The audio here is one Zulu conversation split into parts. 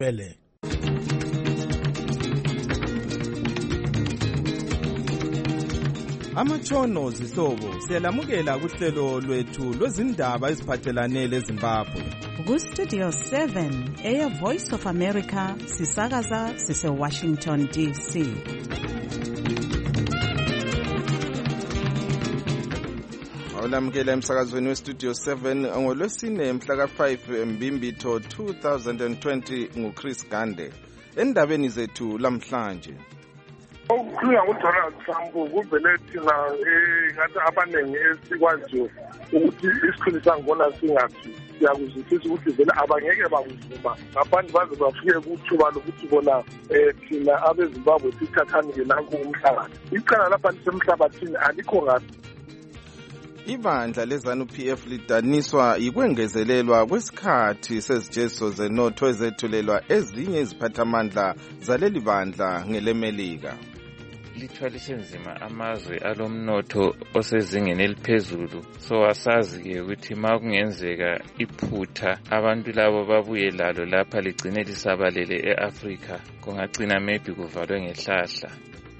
Bele. Amatshono zihlobo siyalamukela kuhlelo lwethu lwezindaba eziphathelane leZimbabwe. Ku-Studio 7 Air Voice of America sisakaza sise-Washington DC. Awulamukela emsakazweni weStudio 7 ngolwesine mhla ka-5 Mbimbitho 2020 nguChris Gande. Endabeni zethu lamhlanje. Okukhulunywa nguDonald Trump kuvele thina ngathi abaningi esikwaziyo ukuthi isikhulu sangibona singathi siyakuzwisisa ukuthi vele abangeke bakuvuma ngaphandle baze bafike kuthuba lokuthi bona thina abeZimbabwe sithathanike nanku umhlabathi. Icala lapha lisemhlabathini alikho ngathi. Ibandla leZANU-PF lidaniswa yikwengezelelwa kwesikhathi sezijezo zenotho ezethulelwa ezinye iziphathamandla zaleli bandla ngelemelika. Lithwalise nzima amazwe alomnotho osezingeni eliphezulu, so asazi-ke ukuthi ma kungenzeka iphutha abantu labo babuye lalo lapha ligcine lisabalele e-Afrika, kungagcina maybe kuvalwe ngehlahla.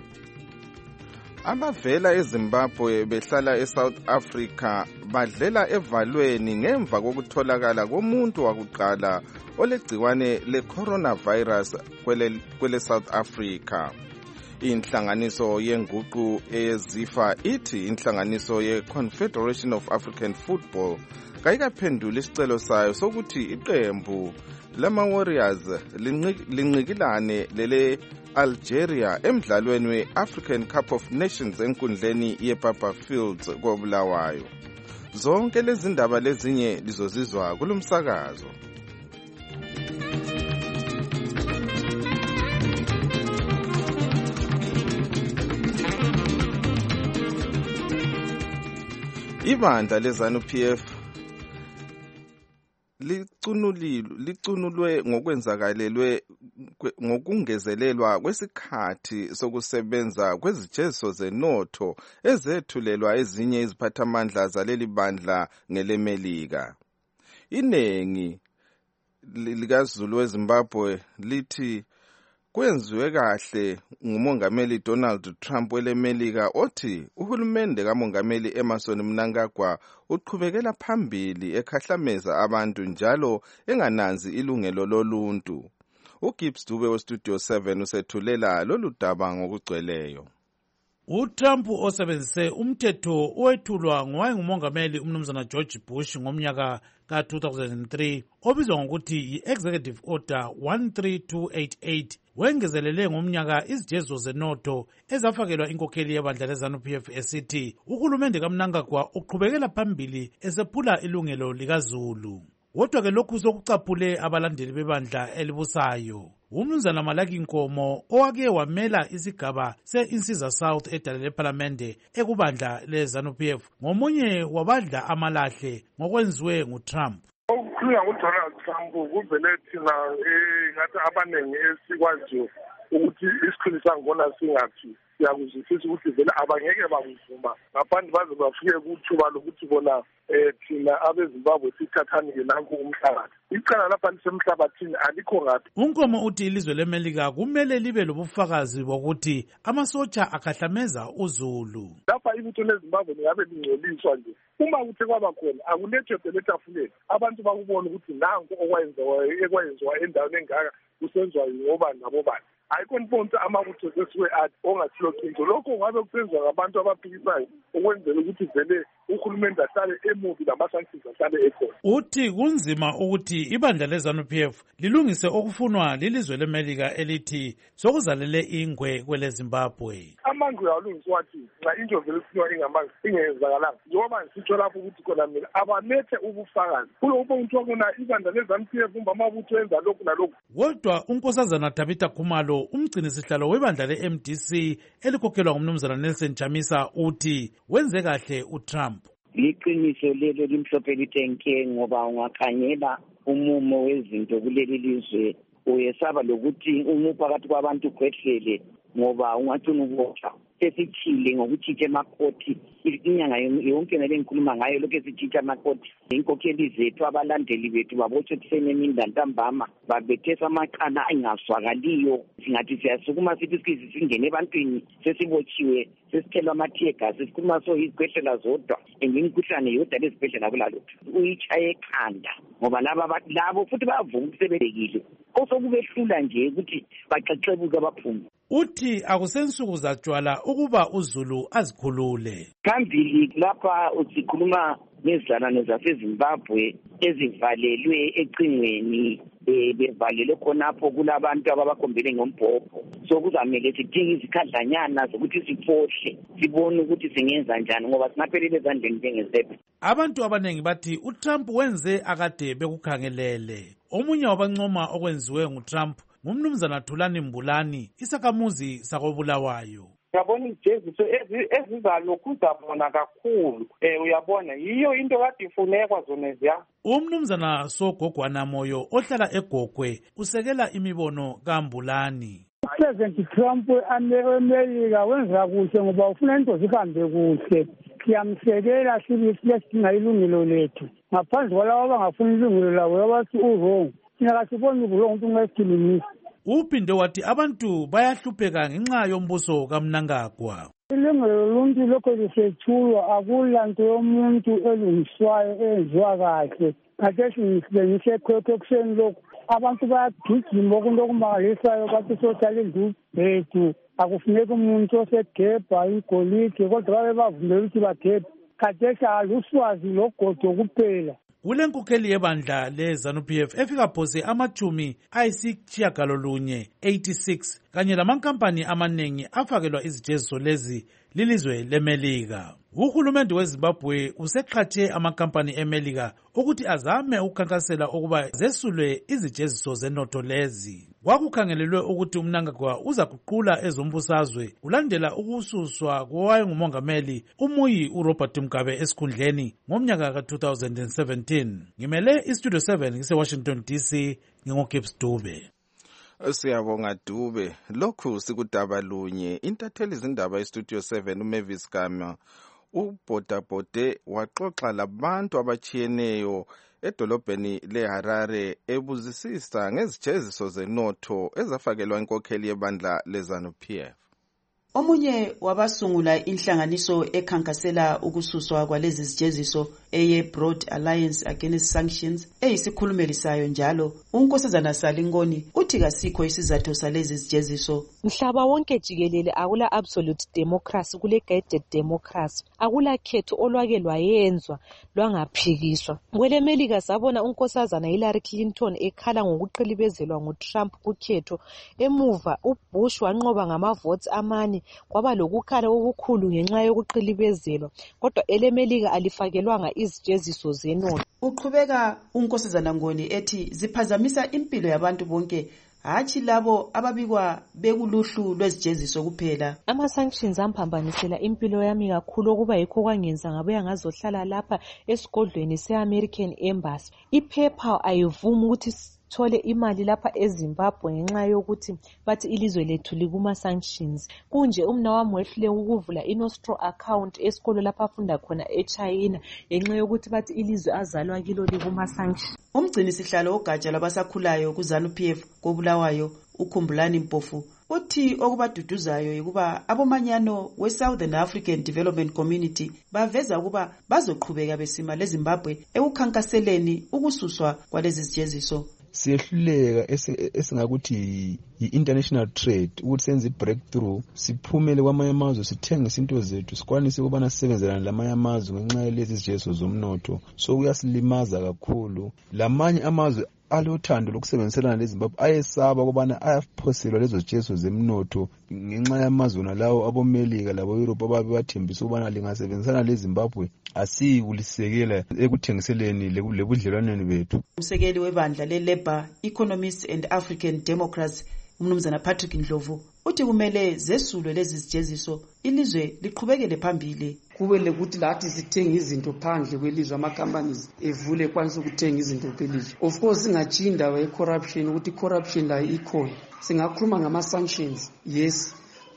Abavela eZimbabwe behlala eSouth Africa badlela evalweni ngemva kokutholakala komuntu wakuqala olegciwane le-coronavirus kwele South Africa. Inhlanganiso yenguqu ezifa ithi inhlanganiso ye-Confederation of African Football kayikaphendula isicelo sayo sokuthi iqembu lama-Warriors linqikilane lele Algeria emdlalweni we-African Cup of Nations enkundleni yePapa Fields koBulawayo. Zonke lezi ndaba lezinye lizozizwa kulomsakazo. Ibandla leZANU-PF licunulwe ngokwenzakalelwe ngokungezelelwa kwesikhathi sokusebenza kwezijezo zenotho ezethulelwa ezinye iziphathamandla zaleli bandla ngelemelika. Inengi likaZulu weZimbabwe lithi kwenziwe kahle ngumongameli Donald Trump welemelika othi uhulumende kamongameli Emmerson Mnangagwa uqhubekela phambili ekhahlameza abantu njalo engananzi ilungelo loluntu. uGibbs Dube weStudio 7 usethulela lolu daba ngokugcweleyo. uTrump osebenzise umthetho owethulwa ngowayengumongameli umnumzana George Bush ngomnyaka ka-2003 obizwa ngokuthi yi-Executive Order 13288 wengezelele ngomnyaka izijezo zenotho ezafakelwa inkokheli yebandla leZANU-PF esithi uhulumende kaMnangagwa uqhubekela phambili esephula ilungelo likaZulu. Kodwa-ke lokhu sokucaphule abalandeli bebandla elibusayo. Umnumzana Malaki Nkomo owake wamela isigaba se-Insiza South edale lephalamende ekubandla leZANU-PF ngomunye wabadla amalahle ngokwenziwe nguTrump. Okukhulunywa nguDonald Trump kuvele thina ngathi abaningi esikwaziyo ukuthi isikhulu sangibona singathi siyakuzwisisa ukuthi vele abangeke bakuvuma ngaphandle baze bafike kuthuba lokuthi bona thina abeZimbabwe sithathanike nanku umhlabathi. Icala lapha lisemhlabathini alikho ngathi. Unkomo uthi ilizwe leMelika kumele libe lobufakazi bokuthi amasotsha akhahlameza uZulu. Lapha ibutho leZimbabwe lingabe lingcoliswa nje. Uma kuthe kwaba khona akulethwe letafuleni abantu bakubona ukuthi nanku ekwayenziwa endaweni engaka kusenziwa ngoba nabobani. Ayikho nponto amabutho sesiwe athi ongathilo qiniso lokho ngabe kusenziwa ngabantu abaphikisayo ukwenzela ukuthi vele uhulumende ahlale emuvi lama-sanctions ahlale ekhona. Uthi kunzima ukuthi ibandla leZANU-PF lilungise okufunwa lilizwe leMelika elithi sokuzalele ingwe kwele Zimbabwe. Amangwe awalungiswa wathi nxa into vele kufunwa ingamanzi ingenzakalanga njengoba ngisitsho lapho ukuthi khona mina abalethe ubufakazi kulo umuntu wakona ibandla leZANU-PF umba amabutho enza lokhu nalokhu. Kodwa unkosazana Tabitha Khumalo umgcinisihlalo webandla le-MDC elikhokhelwa ngumnumzana Nelson Chamisa uthi wenze kahle uTrump. Liqiniso lelo limhlophe lithe nke ngoba ungakhangela umumo wezinto kuleli lizwe uyesaba lokuthi umuphakathi kwabantu kwehlele ngoba ungacina ukubotshwa sesithile ngokutshintsha emakhoti inyanga yonke ngale ngikhuluma ngayo lokhu esitshintsha amakhoti inkokheli zethu abalandeli bethu babotshwe kusemini ntambama babethesa amaqanda angaswakaliyo singathi siyasukuma sithi singene ebantwini sesibotshiwe sesithelwa amathiyega sesikhuluma so izibhedlela zodwa imikhuhlane yodwa lezibhedlela kulalutho uyitshaye ekhanda ngoba labo futhi bayavuma ukusebenzekile osokubehlula nje ukuthi baxexebuke abaphumi. Uthi akusensuku zatshwala ukuba uZulu azikhulule. Phambili lapha usikhuluma ngezizalwane zaseZimbabwe ezivalelwe ecingweni bevalelwe khonapho kulabantu ababakhombele ngombhobho. So kuzamele sidinge izikhadlanyana zokuthi sifohle sibone ukuthi singenza njani ngoba singaphelele ezandleni njengezepha. Abantu abanengi bathi uTrump wenze akade bekukhangelele. Omunye wabancoma okwenziwe nguTrump ngumnumzana Thulani Mbulani isakhamuzi sakoBulawayo. Uyabona ijeziso ezizalokhu uzabona kakhulu uyabona yiyo into kade ifunekwa zona eziya. Umnumzana Sogogwana Moyo ohlala eGogwe usekela imibono kaMbulani. President Trump America wenza kuhle ngoba ufuna into zihambe kuhle. Siyamsekela sidinga ilungelo lethu ngaphandle kwalabo abangafuni ilungelo labo abathi wrong thina kasiboni wrong umuntu ngesilungisa. Uphinde wathi abantu bayahlupheka ngenxa yombuso kaMnangagwa. Ilungelo loluntu lokho lisethulwa akulanto yomuntu elungiswayo enziwa kahle khathesi ngisebenzise khokho kuseni lokhu abantu bayagijima okunto okumangalisayo bathi sohlala indlu bethu akufuneki umuntu osegebha igolide kodwa babe bavumela ukuthi bagebhe khathesi aluswazi logodo kuphela. Kule nkokheli yebandla leZANU-PF efika phose amachumi ayisitshiyagalolunye 86 kanye lamankampani amanengi afakelwa izijeziso lezi lilizwe leMelika. Uhulumende weZimbabwe useqhatshe amakampani eMelika ukuthi azame ukukhankasela ukuba zesulwe izijeziso zenotho lezi. Kwakukhangelelwe ukuthi uMnangagwa uza kuqula ezombusazwe ulandela ukususwa kowayengumongameli uMuyi uRobert Mugabe esikhundleni ngomnyaka ka-2017. Ngimele iStudio 7 ngise-Washington DC ngingoGibbs Dube. Siyabonga Dube. Lokhu sikudaba lunye. Intatheli izindaba eStudio 7 uMavis Gama ubhodabhode waxoxa labantu abachiyeneyo edolobheni leHarare ebuzisisa ngezijeziso zenotho ezafakelwa inkokheli yebandla leZANU-PF. Omunye wabasungula inhlanganiso ekhankasela ukususwa kwalezi zijeziso eye-Broad Alliance Against Sanctions eyisikhulumeli sayo njalo uNkosazana Salingoni uthi kasikho isizathu salezi zijeziso. Mhlaba wonke jikelele akula absolute democracy kule guided democracy akula khetho olwake lwayenzwa lwangaphikiswa. KweleMelika sabona uNkosazana Hillary Clinton ekhala ngokuqilibezelwa nguTrump kukhetho emuva uBush wanqoba ngamavotes amane kwaba lokukhala okukhulu ngenxa yokuqilibezelwa kodwa eleMelika alifakelwanga izijeziso zenotho. Uqhubeka uNkosazana Ngoni ethi ziphazamisa impilo yabantu bonke hathi labo ababikwa bekuluhlu lwezijeziso kuphela. Ama-sanctions amphambanisela impilo yami kakhulu okuba yikho kwangenza ngabuya ngazohlala lapha esigodlweni se-American Embassy. I-PayPal ayivumi ukuthi thole imali lapha eZimbabwe ngenxa yokuthi bathi ilizwe lethu likuma-sanctions. Kunje umnawami wehlule ukuvula iNostro account esikolo lapha afunda khona eChina ngenxa yokuthi bathi ilizwe azalwa kilo likuma-sanctions. Umgcini sihlalo ogatsha labasakhulayo kuZANU-PF koBulawayo uKhumbulani Mpofu uthi okubaduduzayo ukuba abomanyano we-Southern African Development Community baveza ukuba bazoqhubeka besima leZimbabwe ekukhankaseleni ukususwa kwalezi zijeziso. Siyehluleka esingakuthi yi-international trade ukuthi senze i-breakthrough siphumele kwamanye amazwe sithengise into zethu sikwanise ukubana sisebenzelane lamanye amazwe ngenxa yalezi zijeziso zomnotho so kuyasilimaza kakhulu. Lamanye amazwe alothando lokusebenziselana leZimbabwe ayesaba ukubana ayaphoselwa lezo zijeziso zemnotho ngenxa yamazwe nalawo abomelika labo-Europe ababe bathembisa ukubana lingasebenzisana leZimbabwe asikulisekela ekuthengiseleni lebudlelwaneni bethu. Umsekeli webandla le-Labour Economists and African Democrats umnumzana Patrick Ndlovu uthi kumele zesulwe lezi zijeziso ilizwe liqhubekele phambili. Kube lekuthi lathi sithenga izinto phandle kwelizwe ama-companies evule kwanisa ukuthenga izinto kwelizwe. Of course singatshinda we-corruption ukuthi corruption la ikhona. Singakhuluma ngama-sanctions yes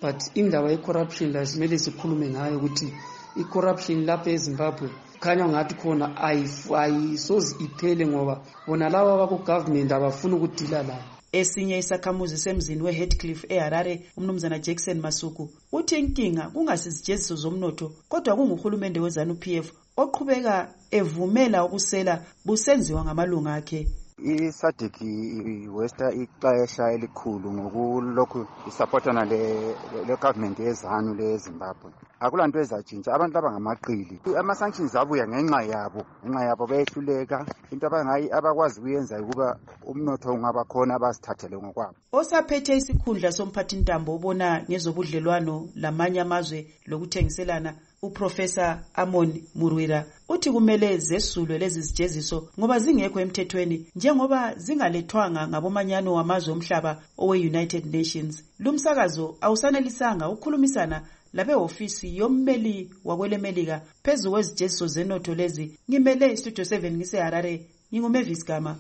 but indaba ye-corruption la simele sikhulume ngayo ukuthi i-corruption lapha eZimbabwe khanya ngathi khona ayisoze iphele ngoba bona laba baku-government abafuna ukudila layo. Esinye isakhamuzi semzini we-Headcliff eHarare, umnumzana Jackson Masuku, uthi inkinga kungasizijeziso zomnotho kodwa kunguhulumende we-ZANU-PF oqhubeka evumela ukusela busenziwa ngamalunga akhe. I-SADC iwesta ixesha elikhulu ngokulokhu isupportana le-government yezanu leZimbabwe. Akulanto ezatshintsha, abantu laba ngamaqili. Ama-sanctions abuya ngenxa yabo behluleka. Into abakwazi kuyenza ukuba umnotho ungaba khona abazithathele ngokwabo. Osaphethe isikhundla somphathintambo obona ngezobudlelwano lamanye amazwe lokuthengiselana, uProfessor Amon Murwira uthi kumele zesulwe lezi zijeziso ngoba zingekho emthethweni njengoba zingalethwanga ngabomanyano wamazwe omhlaba owe-United Nations. Lumsakazo awusanelisanga ukukhulumisana labe-ofisi yommeli wakwelemelika phezu kwezijeziso zenotho lezi. Ngimele Studio 7 ngiseHarare, nginguMavis Gama.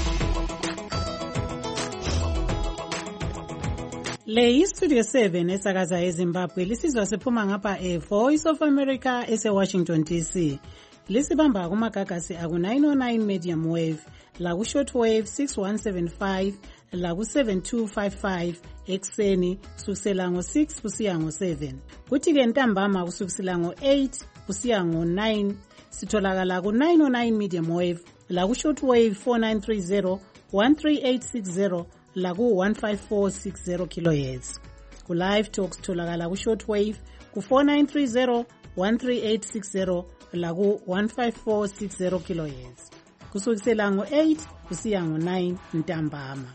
Le yi-Studio 7 esakaza eZimbabwe lisizwa siphuma ngapha Voice of America ese-Washington DC. Lisibamba kumagagasi aku-909 medium wave, laku-shortwave 6175, laku-7255 ekseni kusukisela ngo-6 kusiya ngo-7. Kuthi-ke ntambama kusukisela ngo-8 kusiya ngo-9 sitholakala ku-909 medium wave, laku-shortwave 4930 13860 laku-15460 kHz. Ku-live talk sitholakala ku-shortwave ku-4930 13860 laku-15460 kHz. Kusukisela ngo-8 kusiya ngo-9 ntambama.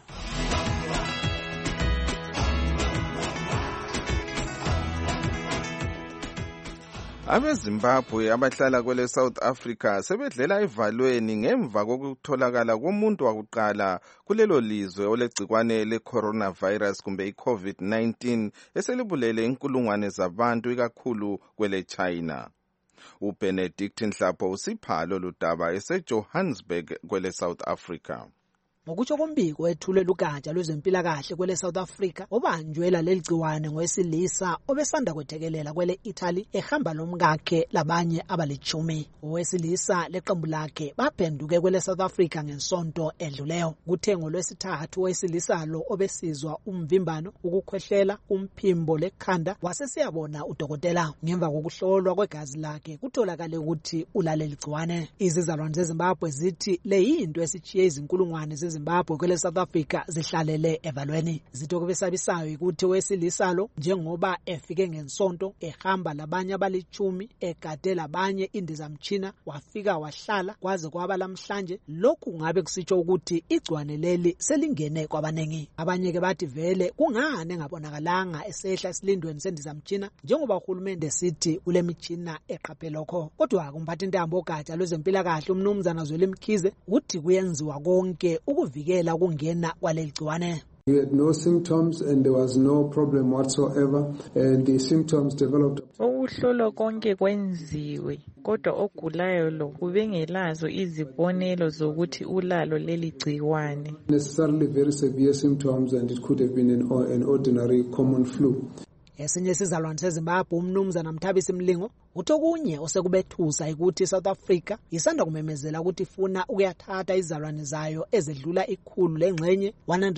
AbeZimbabwe abahlala kwele South Africa sebedlela evalweni ngemva kokutholakala komuntu wakuqala kulelo lizwe olegcikwane le-coronavirus kumbe i-COVID-19 eselibulele inkulungwane zabantu ikakhulu kwele China. uBenedict Nhlapho usiphalo ludaba eseJohannesburg kwele South Africa. Ngokutsho kombiko wethulwe lugatsha lwezempilakahle kwele South Africa obanjwela leligciwane ngowesilisa obesanda kwethekelela kwele Italy ehamba lomkakhe labanye abali-10. Owesilisa leqembu lakhe baphenduke kwele South Africa ngensonto edluleyo. Kuthe ngolwesithathu owesilisa lo obesizwa umvimbano, ukukhwehlela, umphimbo lekhanda wasesiyabona udokotela. Ngemva kokuhlolwa kwegazi lakhe kutholakale ukuthi ulaleli gciwane. Izizalwane zeZimbabwe zithi le yinto esichiye izinkulungwane Zimbabwe kwele South Africa zihlalele evalweni. Zitho kubesabisayo ukuthi owesilisa lo njengoba efike ngensonto ehamba labanye abali-10 egade labanye indizamtshina wafika wahlala kwaze kwaba lamhlanje, lokhu ngabe kusitsho ukuthi igciwane leli selingene kwabanengi. Abanye ke bathi vele kungane ngabonakalanga esehla esilindweni sendizamtshina njengoba uhulumende sithi ule mitshina eqaphe lokho. Kodwa kumphathintambo ogatsha lwezempilakahle umnumzana Zweli Mkhize uthi kuyenziwa konke ukuvikela ukungena kwaleli gciwane. We had no symptoms and there was no problem whatsoever and the symptoms developed. Ukuhlolwa konke kwenziwe kodwa ogulayo lo ubengelazo izibonelo zokuthi ulalo leli gciwane. Necessarily very severe symptoms and it could have been an ordinary common flu. Esinye sizalwane seZimbabwe umnumzana Mthabisi Mlingo uthi okunye osekubethusa ukuthi South Africa isanda kumemezela ukuthi ifuna ukuyathatha izalwane zayo ezedlula ikhulu lengxenye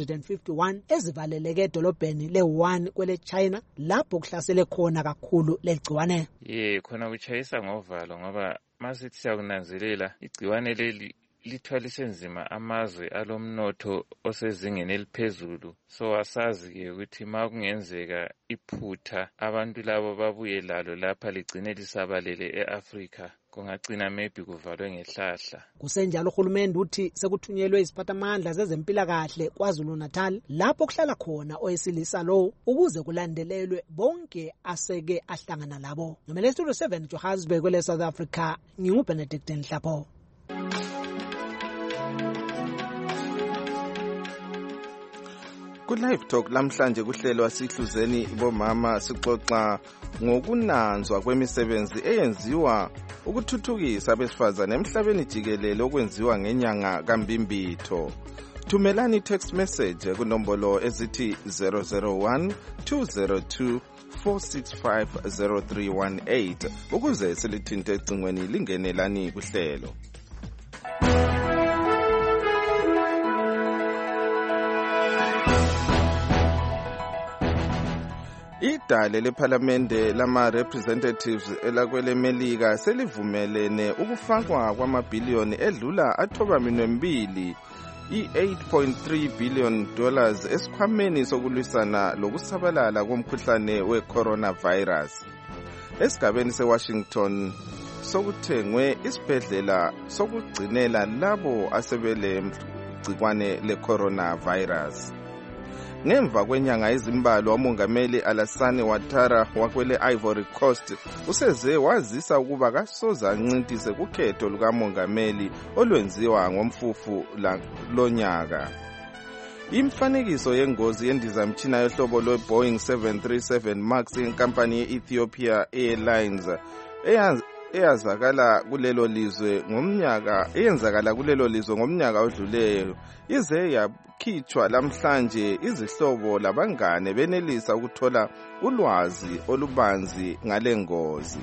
151 ezivaleleke edolobheni le-1 kwele China lapho kuhlasele khona kakhulu legciwane. Khona kuchayisa ngovalo ngoba masithi siyakunanzelela igciwane leli lithwalise nzima amazwe alomnotho osezingeni eliphezulu. So asazi-ke ukuthi ma kungenzeka iphutha abantu labo babuye lalo lapha ligcine lisabalele e-Africa, kungagcina maybe kuvalwe ngehlahla. Kusenjalo uhulumende uthi sekuthunyelwe iziphathamandla zezempilakahle KwaZulu Natal lapho kuhlala khona owesilisa lo ukuze kulandelelwe bonke aseke ahlangana labo. Ngimele Studio 7 Johannesburg kwele South Africa, nginguBenedict Nhlapho. Ku-Live Talk lamhlanje kuhlelwa sihluzeni bomama sixoxa ngokunanzwa kwemisebenzi eyenziwa ukuthuthukisa abesifazane emhlabeni jikelele okwenziwa ngenyanga kaMbimbitho. Thumelani text message kunombolo ezithi 001-202-465-0318 ukuze silithinte ecingweni lingenelani kuhlelo. Idale lephalamende lama-representatives elakwele Melika selivumelene ukufakwa kwamabhiliyoni edlula $2.2 $8.3 billion esikhwameni sokulwisana lokusabalala komkhuhlane we-coronavirus. Esigabeni se-Washington sokuthengwe isibhedlela sokugcinela labo asebele gcikwane le-coronavirus. Ngemva kwenyanga ezimbalwa umongameli Alassane Ouattara wakwele Ivory Coast useze wazisa ukuba kasoza ancintise kukhetho lukamongameli olwenziwa ngomfufu lonyaka. Imfanekiso yengozi yendizamtshina yohlobo lwe-Boeing 737 Max yenkampani ye-Ethiopia Airlines eyenzakala kulelo lizwe ngomnyaka odluleyo ize yakhitshwa lamhlanje. Izihlobo labangane benelisa ukuthola ulwazi olubanzi ngale ngozi.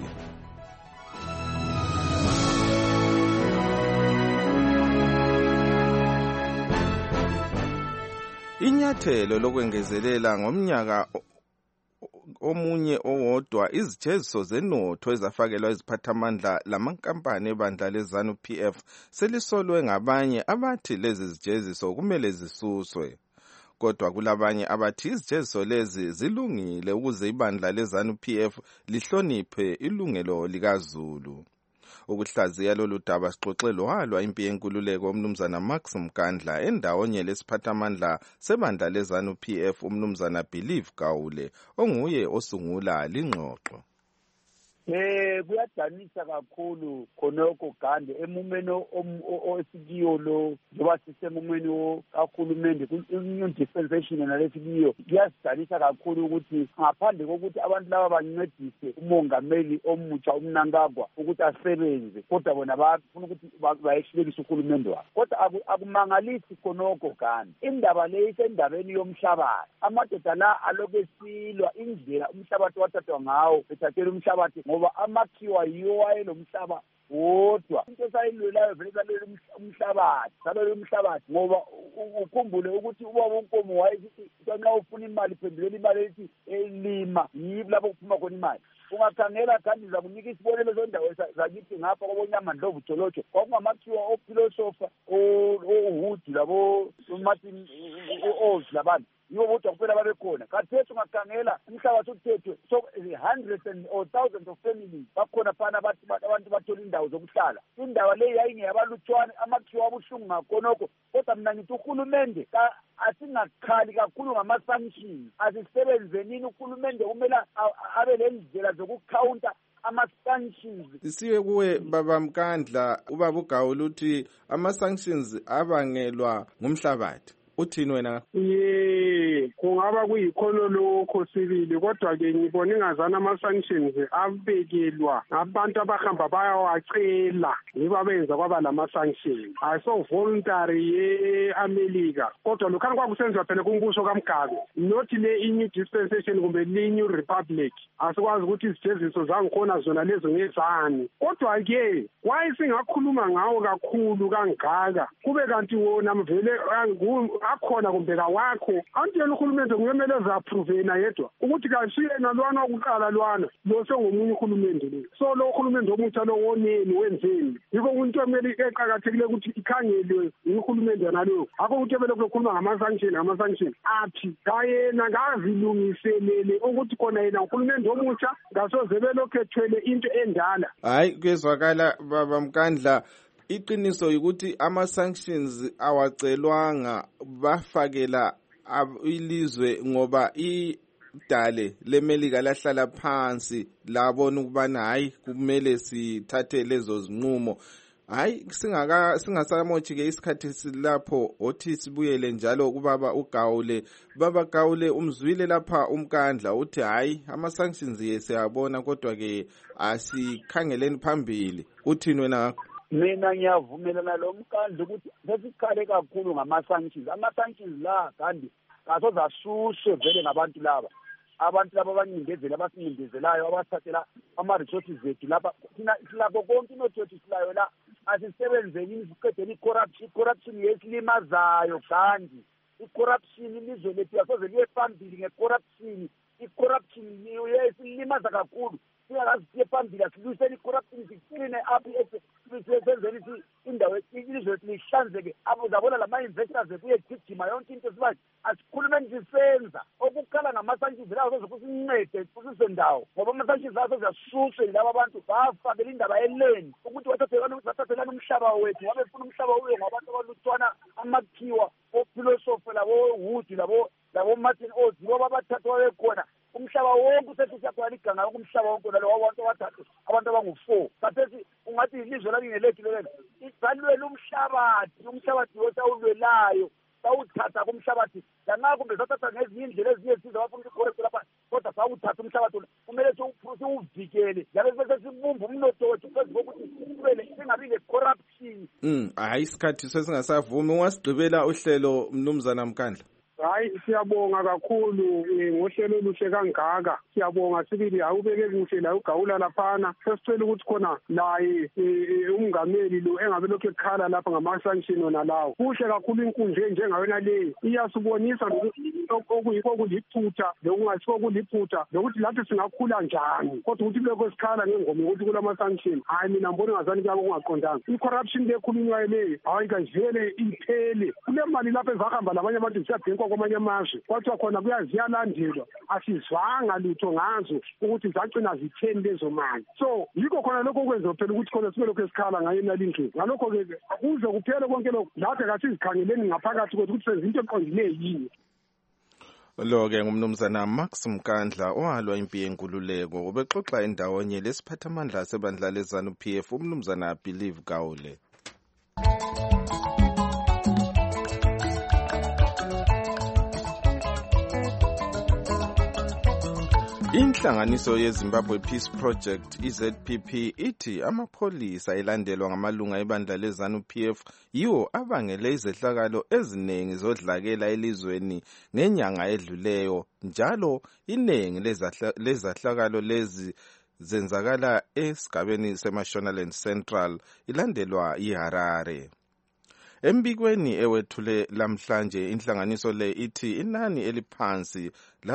Inyathelo lokwengezelela ngomnyaka omunye owodwa izijeziso zenotho ezafakelwa iziphathamandla lamankampani ebandla leZANU-PF selisolwe ngabanye abathi lezi zijeziso kumele zisuswe. Kodwa kulabanye abathi izijeziso lezi zilungile ukuze ibandla leZANU-PF lihloniphe ilungelo likaZulu. Ukuhlaziya lolu daba sixoxe lohalwa impi yenkululeko umnumzana Max Mkandla endawonye lesiphathamandla sebandla leZANU-PF umnumzana Believe Gawule onguye osungula lingxoxo. Kuyadanisa kakhulu khonoko Gande emumeni osikiyo lo njengoba sisemumeni kahulumende ku-union dispensation nalesikiyo kuyasidanisa kakhulu ukuthi ngaphandle kokuthi abantu laba bancedise umongameli omutsha uMnangagwa ukuthi asebenze kodwa bona bafuna ukuthi bayehlulekise uhulumende wabo. Kodwa akumangalisi khonoko Gande indaba le isendabeni yomhlabathi. Amadoda la aloku esilwa indlela umhlabathi wathathwa ngawo bethathela umhlabathi ngoba amakhiwa yiwo wayelomhlaba wodwa. Into esayilwelayo vele salwela umhlabathi ngoba ukhumbule ukuthi ubaba uNkomo wayesithi nxa ufuna imali phendulela imali ethi elima yibo lapho kuphuma khona imali. Ungakhangela Gandhi zakunika isibonelo zondawo zakithi ngapha kwabonyama Ndlovu Jolotsho kwakungamakhiwa ophilosopher oHudi labo Martin Oz labantu yibo bodwa kuphela babekhona. Khathesi ungakhangela umhlabathi uthethwe so hundreds or thousands of families bakhona phana abantu bathola indawo zokuhlala. Indawo le yayingeyabalutshwane amakhiwa abuhlungu ngakhonoko kodwa mina ngithi uhulumende asingakhali kakhulu ngama-sanctions. Asisebenzenini uhulumende kumele abe lendlela zokukhawunta ama-sanctions. Siwe kuwe baba Mkandla ubaba uGawule uthi ama-sanctions abangelwa ngumhlabathi. Uthini wena? Kungaba kuyikholo lokho sibili kodwa-ke ngibona ingazana ama-sanctions abekelwa abantu abahamba bayawacela yibo abenza kwaba lama-sanctions. Ayiso-voluntary ye-Amerika kodwa lokhana kwakusenziwa phela kumbuso kaMgabe not le i-new dispensation kumbe le-new republic. Asikwazi ukuthi izijeziso zangikhona zona lezo ngezani kodwa-ke wayesingakhuluma ngawo kakhulu kangaka kube kanti wona vele akhona kumbe kawakho antiyena uhulumende kuyemele za-approve-ena yedwa ukuthi kasiyena lwana wokuqala lwana lo sengomunye uhulumende le so lo uhulumende omutsha lo woneni wenzeni yikho into emele eqakathekile ukuthi ikhangelwe uhulumende yanaloyo akho ukuthi ebele kulokhuluma ngama-sanction athi kayena ngazilungiselele ukuthi khona yena uhulumende omutsha ngasoze belokhu ethwele into endala. Hayi kuyezwakala baba Mkandla iqiniso ukuthi ama-sanctions awacelwanga bafakela ilizwe ngoba idale leMelika lahlala phansi labona ukubana hayi kumele sithathe lezo zinqumo. Hayi singasamothi ke isikhathi silapho othi sibuyele njalo kubaba uGawule. Baba Gawule umzwile lapha uMkandla uthi hayi ama-sanctions siyabona kodwa ke asikhangeleni phambili. Uthini wena? mina ngiyavumelana lo mkhandlu ukuthi sesikhale kakhulu ngama-sanctions. Ama-sanctions la kandi kasoze asuswe vele ngabantu laba abancindezela abasincindezelayo abathathela ama-resources zethu lapha thina silakho konke inotho yethu silayo la asisebenzeni siqedele i-corruption yesilimazayo kandi i-corruption ilizwe lethu yasoze liye phambili nge-corruption. I-corruption yesilimaza kakhulu singakasiye phambili asilwiseni i-corruption sikline apho senzeni indawo ilizwe lethu lihlanzeke apho zabona lama-investors ekuye gijima yonke into sibathi asikhulumeni sisenza okukhala ngama-sanctions lawo soze kusincede kusisendawo ngoba ama-sanctions lawo soze asuswe yilabo abantu bafakela indaba eleni ukuthi bathathelana umhlaba wethu ngabe funa umhlaba uyo ngabantu abalutshwana amakhiwa ophilosophe labo-Wood labo-Martin Oz yibo babathatha babekhona umhlaba wonke usethi siyakhona iganga yonke umhlaba wonke nalo wabantu abathathu abantu abangu-4 kathesi ungathi ilizwe lalingelethu lelo isalwela umhlabathi wesawulwelayo sawuthatha kumhlabathi lanxa kumbe sathatha ngezinye indlela ezinye esiza bafuna ukukhoreka lapha kodwa sawuthatha umhlabathi kumele siwuvikele njalo bese sibumbe umnotho wethu phezu kokuthi singabi le-corruption. Hayi isikhathi sesingasavumi. Ungasigqibela uhlelo Mnumzana Mkandla? Hayi siyabonga kakhulu ngohlelo oluhle kangaka. Siyabonga sibili awubeke kuhle la ugawula laphana. Sesicela ukuthi khona laye umngameli lo engabe lokho ekhala lapha ngama-sanction wona lawo. Kuhle kakhulu inkundla njengawena leyo iyasibonisa okuyikho kuliphutha lokungasikho kuliphutha lokuthi lathi singakhula njani. Kodwa ukuthi lokho esikhala ngengoma ukuthi kulama-sanction hayi mina mbona ngazani kuyabe kungaqondanga. I-corruption lekhulunywayo leyo hayi kavele iphele. Kule mali lapha ezahamba labanye abantu ziyabhenkwa kwamanye amazwe kwathiwa khona kuyaziyalandelwa asizwanga lutho ngazo ukuthi zagcina zitheni lezo mali. So yikho khona lokho kwenza phela ukuthi khona sibe lokho esikhala ngayo nalindlu ngalokho-ke kuze kuphele konke lokho lapho kasizikhangeleni ngaphakathi kwethu ukuthi senza into eqondileyo yini. Lo-ke ngumnumzana Max Mkandla owalwa impi yenkululeko ubexoxa endawonye lesiphathamandla sebandla leZANU-PF umnumzana Believe Gawule. Inhlanganiso yeZimbabwe Peace Project iZPP ithi amapholisa elandelwa ngamalunga ebandla leZANU-PF yiwo abangele izehlakalo eziningi zodlakela elizweni ngenyanga edluleyo njalo iningi lezahlakalo lezi zenzakala esigabeni seMashonaland Central ilandelwa iHarare. Embikweni ewethule lamhlanje inhlanganiso le ithi inani eliphansi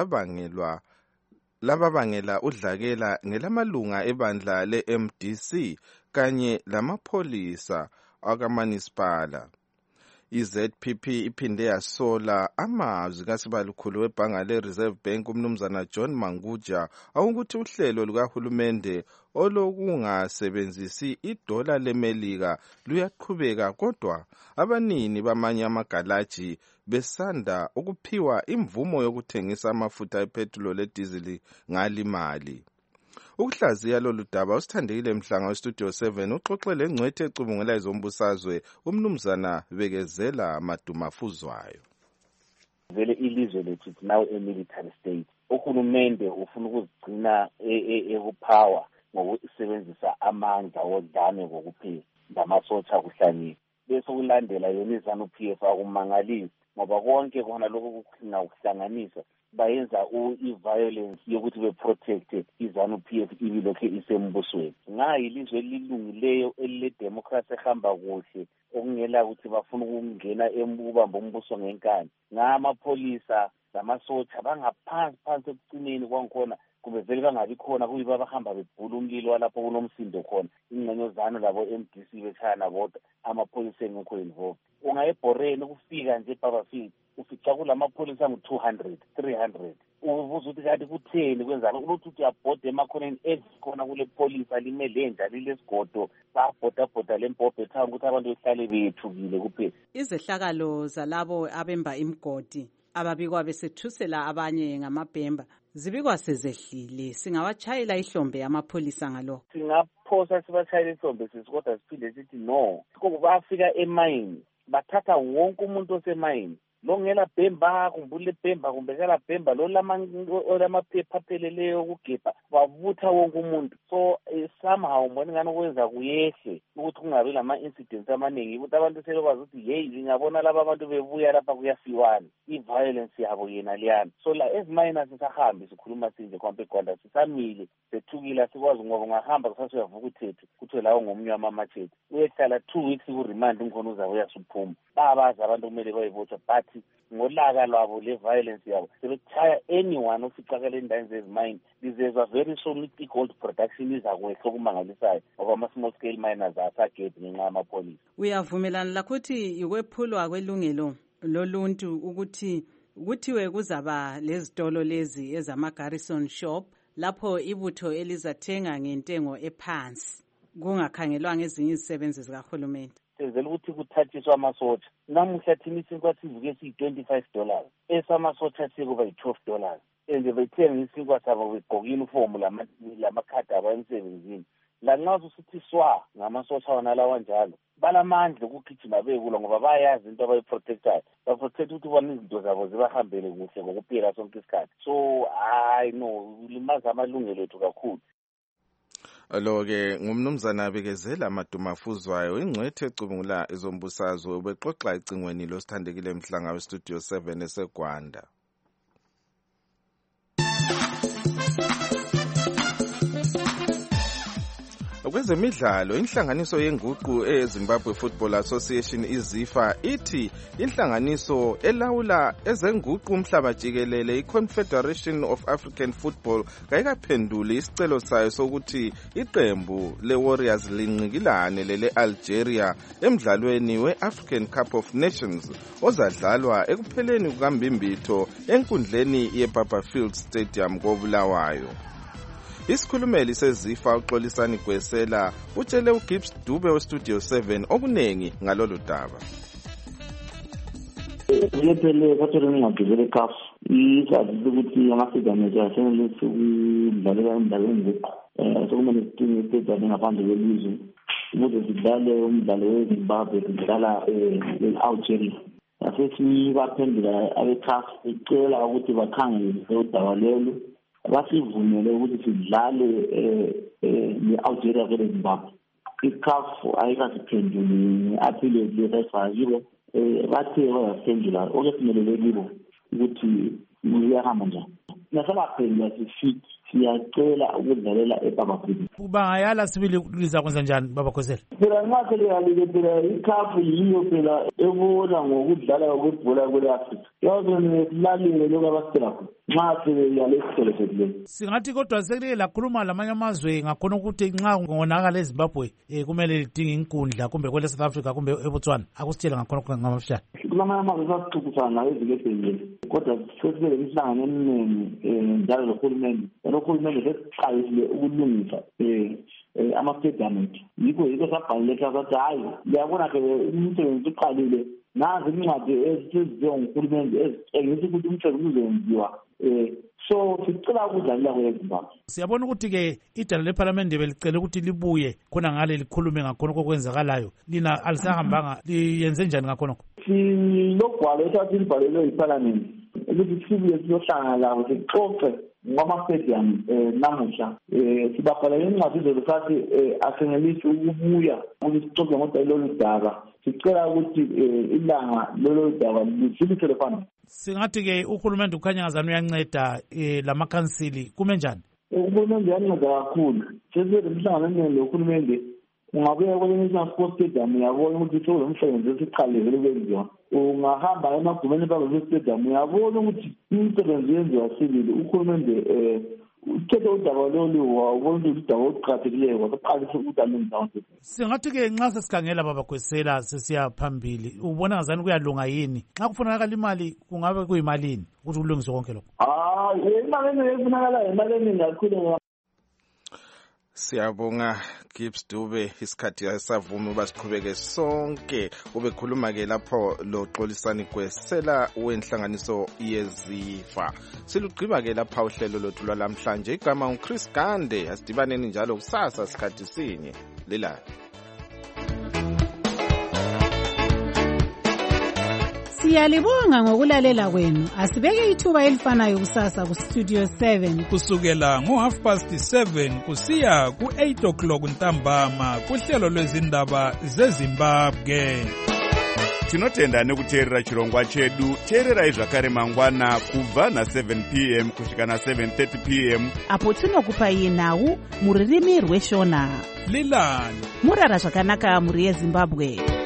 lababangela udlakela ngelamalunga ebandla le-MDC kanye lamapholisa akaManisipala. iZPP iphinde yasola amazwi kasibalukhulu webhanga le-Reserve Bank umnumzana John Manguja awukuthi uhlelo lukahulumende olokungasebenzisi idola leMelika luyaqhubeka kodwa abanini bamanye amagalaji besanda ukuphiwa imvumo yokuthengisa amafutha epetrol ledizili ngalimali. Ukuhlaziya lolu daba usithandekile Mhlanga weStudio 7 uxoxe lengcwethe ecubungela izombusazwe umnumzana Bekezela Madumafuzwayo. Vele ilizwe lethu now a military state. Uhulumende ufuna ukuzigcina ekupower ngokusebenzisa amandla wodlame ngokuphela ngamasotsha kuhlangene. Bese kulandela yona iZANU-PF akumangalisi ngoba konke khona lokho kuhlanganisa bayenza i-violence yokuthi be-protecte iZANU-PF ibilokhe isembusweni. Ilizwe elilungileyo elile-democracy ehamba kuhle okungela ukuthi bafuna ukungena ukubamba umbuso ngenkani. Amapholisa lamasotsha bangaphansi ekucineni kwangikhona kumbe vele bangabi khona kuyiba bahamba bebhula umlilo walapho kunomsindo khona ingxenyozana labo MDC bechana bodwa amapholisa engekho involved. Ungayebhoreni ukufika nje eBarberfield ufica kulamapholisa angu-200 300 ubuza ukuthi kanti kutheni kwenzani ukuthi uyabhoda emakhoneni ezikhona kule pholisa limele njalo lesigodo babhodabhoda lembhobho ethanga ukuthi abantu behlale bethukile kuphela. Izehlakalo zalabo abemba imgodi ababikwa besethusela abanye ngamabhemba zibikwa sezehlile. Singawatshayela ihlombe amapholisa ngalo. Singaphosa sibatshayela ihlombe kodwa siphinde sithi no. Bafika emayini bathatha wonke umuntu osemayini lo ngela Bhemba kumbule Bhemba kumbe kala Bhemba lo lamaphepha apheleleyo okugebha wavutha wonke umuntu. So somehow mbona ngani kwenza kuyehle ukuthi kungabi lama incidents amaningi ukuthi abantu sebekwazi ukuthi hey ngiyabona laba abantu bebuya lapha kuyafiwana i-violence yabo yena liyana. So la ezimayina sisahambi sikhuluma sinje kwampe Gwanda sisamile sethukile sikwazi ngoba ungahamba kusase uyavuka uthethe kuthiwe lawo ngomunye wamamachete uyehlala 2 weeks ku-remand ngikhona uzabe uyasuphuma babazi abantu kumele bayivotha but ngolaka lwabo le-violence yabo sebekuthaya anyone oficakala endaweni zezimayini lizezwa very soon i-gold production izakwehla okumangalisayo ngoba ama-small scale miners asagedi ngenxa yamapholisa. Uyavumelana lakuthi ikwephulwa kwelungelo loluntu ukuthi kuthiwe kuzaba lezitolo lezi ezama-garrison shop lapho ibutho elizathenga ngentengo ephansi kungakhangelwanga ezinye izisebenzi zikahulumeni? Senzela ukuthi kuthathiswa amasotsha. Namuhla thina isinkwa sivuke $25 esamasotsha sikuba $12 and bethenga isinkwa sabo begqoka uniform lamakhadi abo emsebenzini. La nxa usithi swa ngamasotsha wona lawa njalo balamandla ukugijima bekulwa ngoba bayazi into abayiprotectayo baprotect ukuthi bona izinto zabo zibahambele kuhle ngokuphila sonke isikhathi. So I know limaza amalungelo ethu kakhulu. Lo-ke ngumnumzana abekezela Madumafuzwayo ingcwethe ecubungula ezombusazwe ubexoxa ecingweni losithandekile Mhlanga westudio 7 eseGwanda. Kwezemidlalo inhlanganiso yenguqu eZimbabwe Football Association iZIFA ithi inhlanganiso elawula ezenguqu umhlaba jikelele iConfederation of African Football kayikaphenduli isicelo sayo sokuthi iqembu leWarriors linqikilane lele-Algeria emdlalweni we-African Cup of Nations ozadlalwa ekupheleni kukambimbitho enkundleni yeBarberfield Stadium koBulawayo. Isikhulumeli seZIFA uXolisani Gwesela utshele uGibbs Dube westudio 7 okunengi ngalolu daba. Lephele kathole ngagibele CAF izazi ukuthi amafederations asenelisi ukudlalela endaweni zethu sokumele sidinge istadium ngaphandle kwelizwe ukuze sidlale umdlalo weZimbabwe sidlala e-Algeria. Asesibaphendula abe-CAF icela ukuthi bakhangele udaba lelo basivumele ukuthi sidlale ne-Algeria kule Zimbabwe. I-CAF ayikasiphenduli aphile le-referee bathe bayaphendula okusimelele kibo ukuthi kuyahamba njani. Nasabaphendula siyacela ukudlalela eBarberfield. Bangayala sibili liza kwenza njani baba Khosela? Phela nxa seliyalile phela i-CAF yiyo phela ebona ngokudlala kwebhola kwe-Afrika. Yazona silalele lokho abasicela khona. Nxa seliyale isicelo sethu. Singathi kodwa sekulike lakhuluma lamanye amazwe ngakhona ukuthi nxa ngonakala eZimbabwe kumele lidinge inkundla kumbe kwele South Africa kumbe eBotswana akusitshela ngakhona ngamafishane. Kulamanye amazwe sasixoxisana ezikebhengile kodwa sesibele imihlangano eminingi njalo nohulumende. Uhulumende sesiqalisile ukulungisa ama-stadium. Yikho sabhaleleka sathi hayi liyabona ke umsebenzi uqalile nazi incwadi ezizenziwe nguhulumende ezitshengisa ukuthi umsebenzi uzenziwa. So sicela ukudlalela kweZimbabwe. Siyabona ukuthi-ke idala lephalamende belicele ukuthi libuye khona ngale likhulume ngakhona okwenzakalayo. Lina alisahambanga liyenze njani ngakhona? Silogwalo esathi libhalelwe yiphalamende ukuthi sibuye siyohlangana labo sixoxe ngama-stadium namuhla. Sibabhalela incwadi zokusathi asenelisi ukubuya ukuthi sixoxe ngodaba lolu daba. Sicela ukuthi ilanga lolu daba lisilithele phambili. Singathi-ke uhulumende ukhanya ngazana uyanceda lamakhansili kume njani? Uhulumende uyanceda kakhulu. Sesibe mhlangano eminingilohulumende ungabuya kwelinye i-sport stadium uyabona ukuthi solo umsebenzi esiqalile ukwenziwa. Ungahamba emagumeni phambi stadium uyabona ukuthi umsebenzi wenziwa sibili. Uhulumende uthethe udaba lolu wabona udaba oluqakathekileyo wasaqalisa ukuthi alungiswa. Singathi-ke nxa sesikhangela baba Gwesela sesiya phambili ubona ngazani kuyalunga yini? Nxa kufunakala imali kungabe kuyimalini ukuthi kulungiswe konke lokho? Imali efunakalayo imali eningi kakhulu. Siyabonga Gibbs Dube isikhathi esavuma uba siqhubeke sonke ubekhuluma-ke lapho lo Xolisani Gwesela wenhlanganiso yeZIFA. Silugqiba-ke lapha uhlelo lothu lwalamhlanje. Igama uChris Gande. Asidibaneni njalo kusasa sikhathi sinye lilala. Siyalibonga ngokulalela kwenu. Asibeke ithuba elifanayo kusasa ku Studio 7 kusukela ngo7:30 kusiya ku8 o'clock ntambama kuhlelo lwezindaba zeZimbabwe. Tinotenda nekuteerera chirongwa chedu. Teererai zvakare mangwana kubva na7 p.m. kusvika na7:30 p.m. apo tinokupai nhau muririmi rweshona. Lilani murara zvakanaka muri yeZimbabwe.